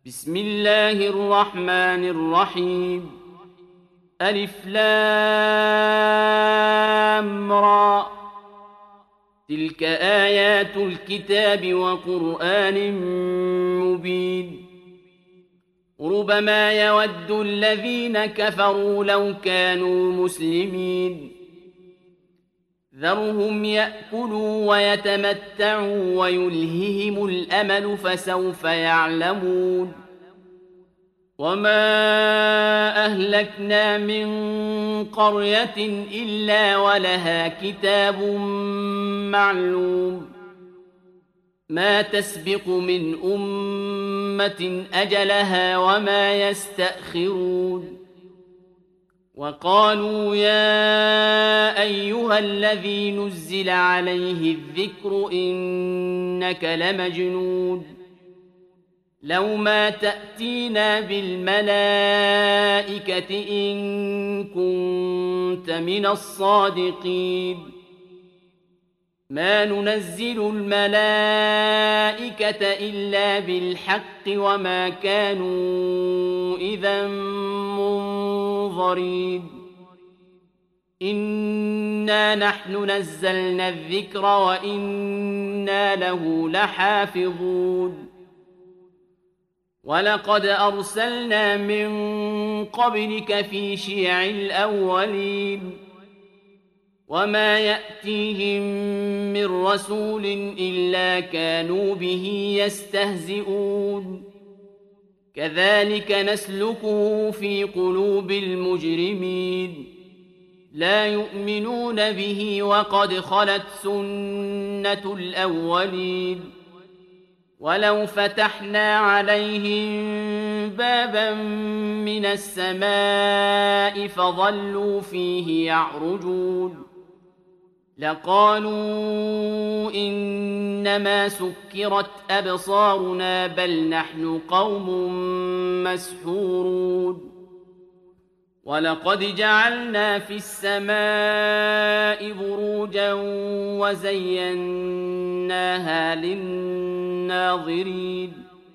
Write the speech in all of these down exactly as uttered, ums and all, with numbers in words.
بسم الله الرحمن الرحيم ألف لام را تلك آيات الكتاب وقرآن مبين ربما يود الذين كفروا لو كانوا مسلمين ذرهم يأكلوا ويتمتعوا ويلههم الأمل فسوف يعلمون وما أهلكنا من قرية إلا ولها كتاب معلوم ما تسبق من أمة أجلها وما يستأخرون وقالوا يا أيها الذي نزل عليه الذكر إنك لمجنون لو ما تأتينا بالملائكة إن كنت من الصادقين ما ننزل الملائكة إلا بالحق وما كانوا إذا منظرين إنا نحن نزلنا الذكر وإنا له لحافظون ولقد أرسلنا من قبلك في شيع الأولين وما يأتيهم من رسول إلا كانوا به يستهزئون كذلك نسلكه في قلوب المجرمين لا يؤمنون به وقد خلت سنة الأولين ولو فتحنا عليهم بابا من السماء فظلوا فيه يعرجون لقالوا إنما سكرت أبصارنا بل نحن قوم مسحورون ولقد جعلنا في السماء بروجا وزيناها للناظرين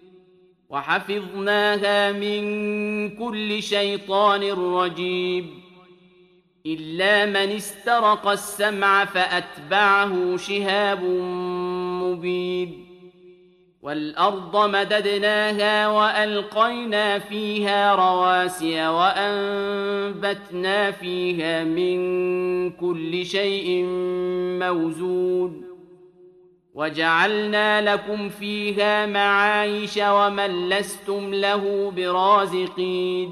وحفظناها من كل شيطان رجيم إلا من استرق السمع فأتبعه شهاب مبين والأرض مددناها وألقينا فيها رواسي وأنبتنا فيها من كل شيء موزون وجعلنا لكم فيها معايش ومن لستم له برازقين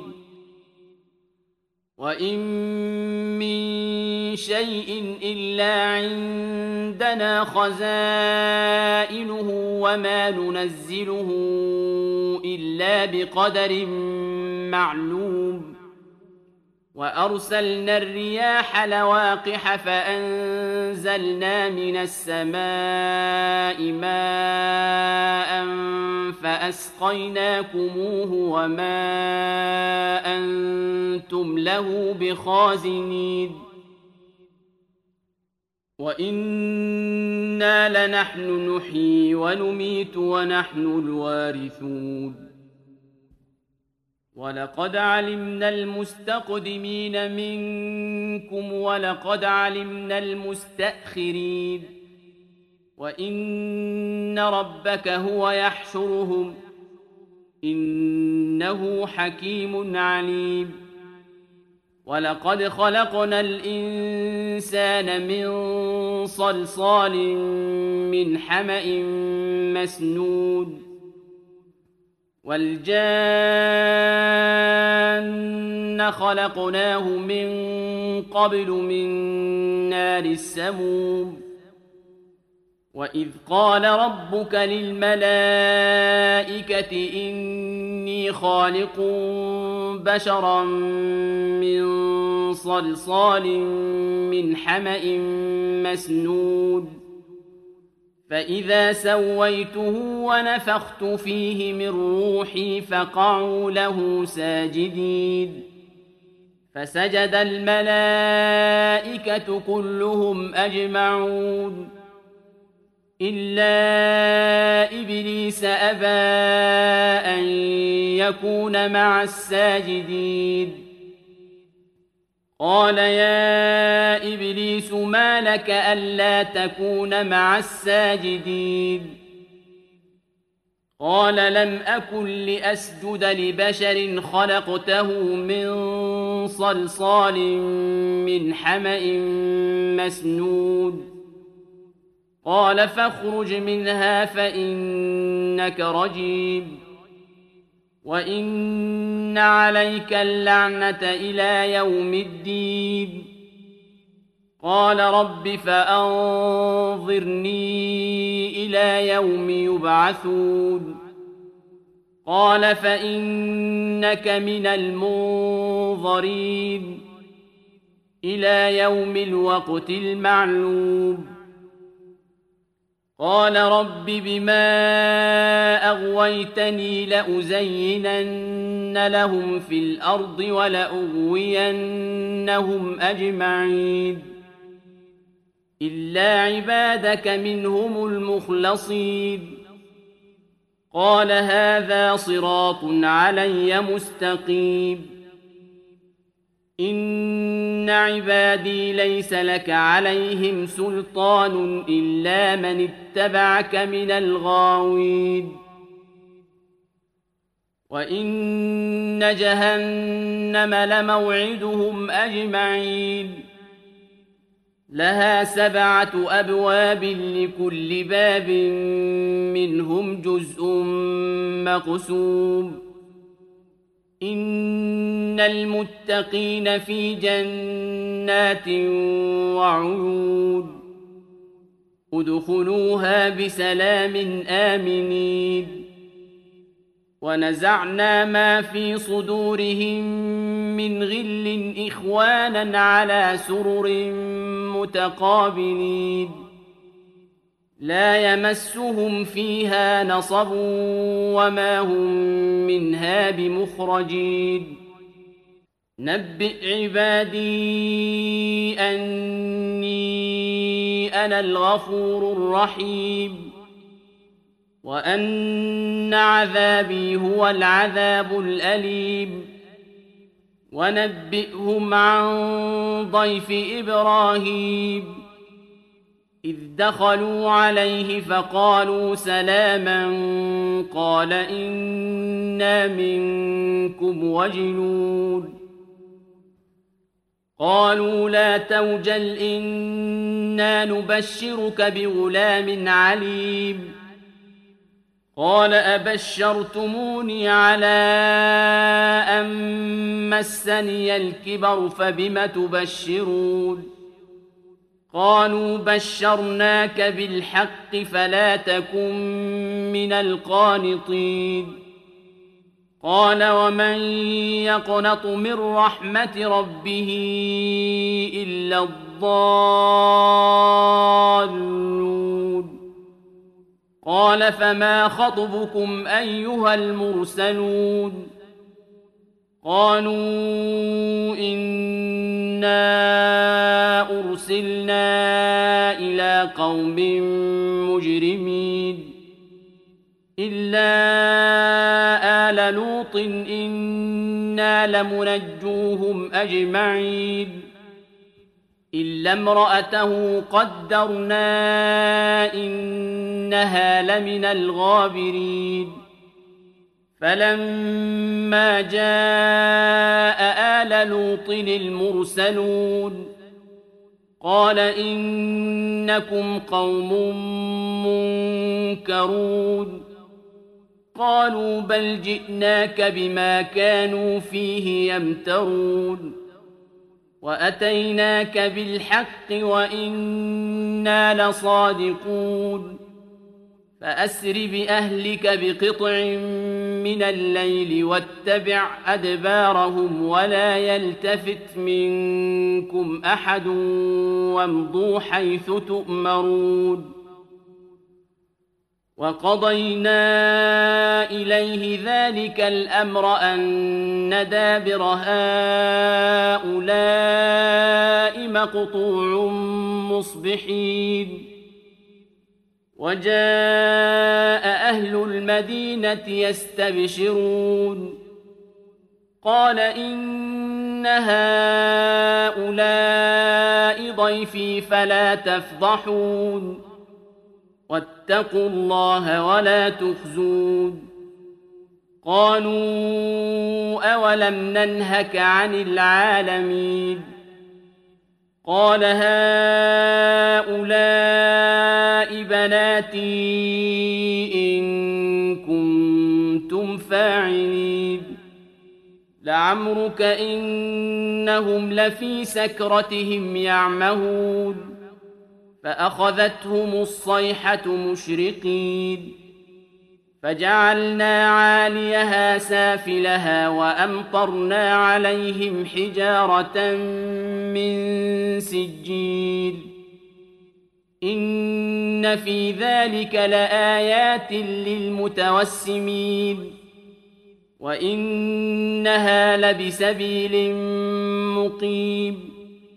وإن من شيء إلا عندنا خزائنه وما ننزله إلا بقدر معلوم وأرسلنا الرياح لواقح فأنزلنا من السماء ماء فأسقيناكموه وما أنتم له بخازنين وإنا لنحن نحيي ونميت ونحن الوارثون ولقد علمنا المستقدمين منكم ولقد علمنا المستأخرين وإن ربك هو يحشرهم إنه حكيم عليم ولقد خلقنا الإنسان من صلصال من حمأ مسنون والجان خلقناه من قبل من نار السموم وإذ قال ربك للملائكة إني خالق بشرا من صلصال من حمأ مسنون فإذا سويته ونفخت فيه من روحي فقعوا له ساجدين فسجد الملائكة كلهم أجمعون إلا إبليس أبى أن يكون مع الساجدين قال يا إبليس ما لك ألا تكون مع الساجدين قال لم أكن لأسجد لبشر خلقته من صلصال من حمأ مسنود قال فاخرج منها فإنك رجيم وإن عليك اللعنة إلى يوم الدين قال رب فأنظرني إلى يوم يبعثون قال فإنك من المنظرين إلى يوم الوقت المعلوم قال رب بما أغويتني لأزينن لهم في الأرض ولأغوينهم أجمعين إلا عبادك منهم المخلصين قال هذا صراط علي مستقيم إن عبادي ليس لك عليهم سلطان إلا من اتبعك من الغاوين وإن جهنم لموعدهم أجمعين لها سبعة أبواب لكل باب منهم جزء مقسوم إن المتقين في جنات وعيون ادخلوها بسلام آمنين ونزعنا ما في صدورهم من غل إخوانا على سرر متقابلين لا يمسهم فيها نصب وما هم منها بمخرجين نبئ عبادي أني أنا الغفور الرحيم وأن عذابي هو العذاب الأليم ونبئهم عن ضيف إبراهيم إذ دخلوا عليه فقالوا سلاما قال إنا منكم وجلون قالوا لا توجل إنا نبشرك بغلام عليم قال أبشرتموني على أن مسني الكبر فبم تبشرون قالوا بشرناك بالحق فلا تكن من القانطين قال ومن يقنط من رحمة ربه إلا الضالون قال فما خطبكم أيها المرسلون قالوا إنا أرسلنا إلى قوم مجرمين إلا آل لوط إنا لمنجوهم أجمعين إلا امرأته قدرنا إنها لمن الغابرين فلما جاء آل لوط المرسلون قال إنكم قوم منكرون قالوا بل جئناك بما كانوا فيه يمترون وأتيناك بالحق وإنا لصادقون فأسر بأهلك بقطع من الليل واتبع أدبارهم ولا يلتفت منكم أحد وامضوا حيث تؤمرون وقضينا إليه ذلك الأمر أن دابر هؤلاء مقطوع مصبحين وجاء أهل المدينة يستبشرون قال إن هؤلاء ضيفي فلا تفضحون واتقوا الله ولا تخزون قالوا أولم ننهك عن العالمين قال هؤلاء بناتي إن كنتم فاعلين لعمرك إنهم لفي سكرتهم يعمهون فأخذتهم الصيحة مشرقين فجعلنا عاليها سافلها وأمطرنا عليهم حجارة من سجيل إن في ذلك لآيات للمتوسمين وإنها لبسبيل مقيم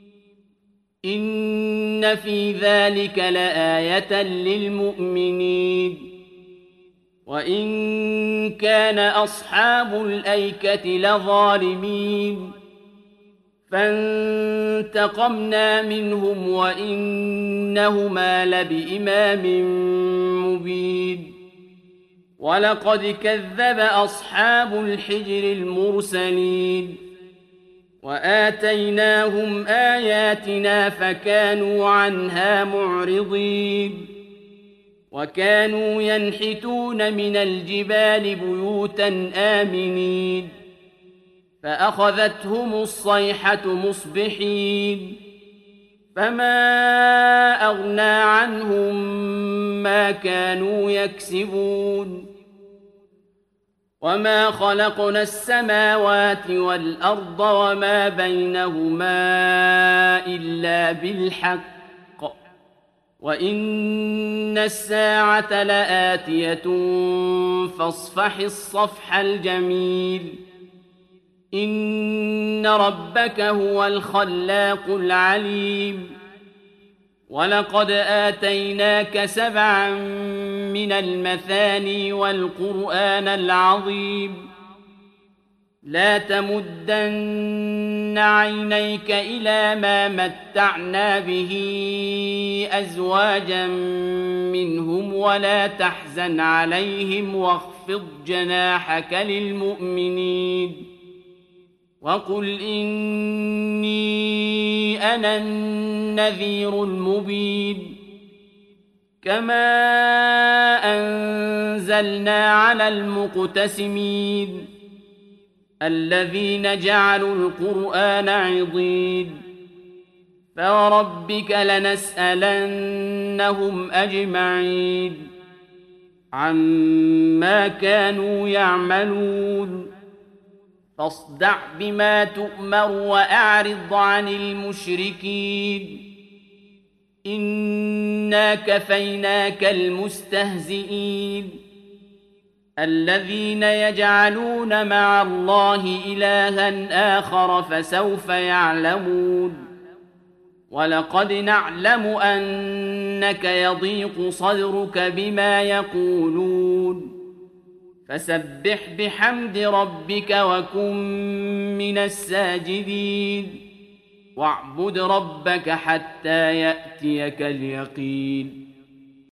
إن في ذلك لآية للمؤمنين وإن كان أصحاب الأيكة لظالمين فانتقمنا منهم وإنهما لبإمام مبين ولقد كذب أصحاب الحجر المرسلين وآتيناهم آياتنا فكانوا عنها معرضين وكانوا ينحتون من الجبال بيوتا آمنين فأخذتهم الصيحة مصبحين فما أغنى عنهم ما كانوا يكسبون وما خلقنا السماوات والأرض وما بينهما إلا بالحق وإن الساعة لآتية فاصفح الصفح الجميل إن ربك هو الخلاق العليم ولقد آتيناك سبعا من المثاني والقرآن العظيم لا تمدن عينيك إلى ما متعنا به أزواجا منهم ولا تحزن عليهم واخفض جناحك للمؤمنين وقل إني أنا النذير المبين كما أنزلنا على المقتسمين الذين جعلوا القرآن عضين فوربك لنسألنهم أجمعين عما كانوا يعملون فاصدع بما تؤمر وأعرض عن المشركين إنا كفيناك المستهزئين الذين يجعلون مع الله إلها آخر فسوف يعلمون ولقد نعلم أنك يضيق صدرك بما يقولون فسبح بحمد ربك وكن من الساجدين واعبد ربك حتى يأتيك اليقين